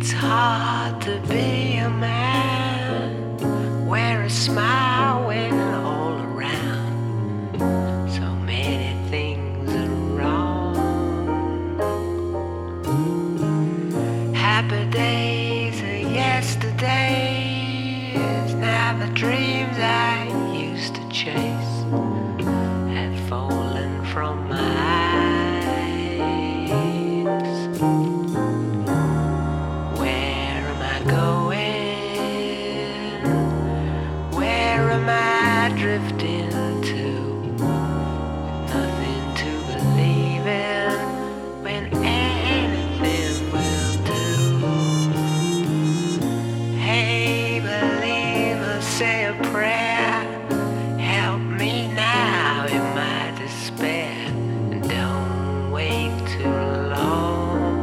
hard to be a man, wear a smile when all around so many things are wrong. Happy days are yesterdays, now the dreams I used to chase have fallen from my eyes. Where am I going? Where am I drifting to? With nothing to believe in when anything will do. Hey, believer, say a prayer. Help me now in my despair, and don't wait too long.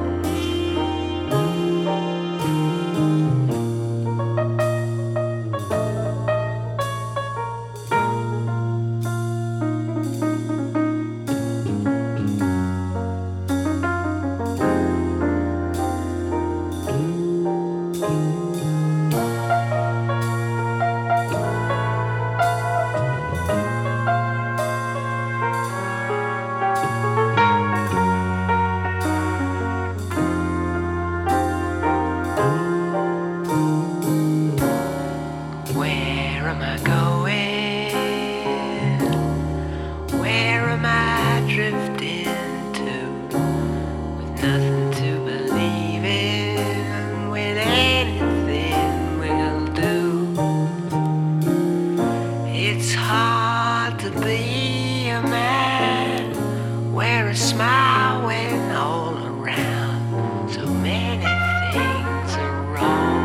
Where am I going? Where am I drifting to? With nothing to believe in when anything will do. It's hard to be a man, wear a smile when all around so many things are wrong.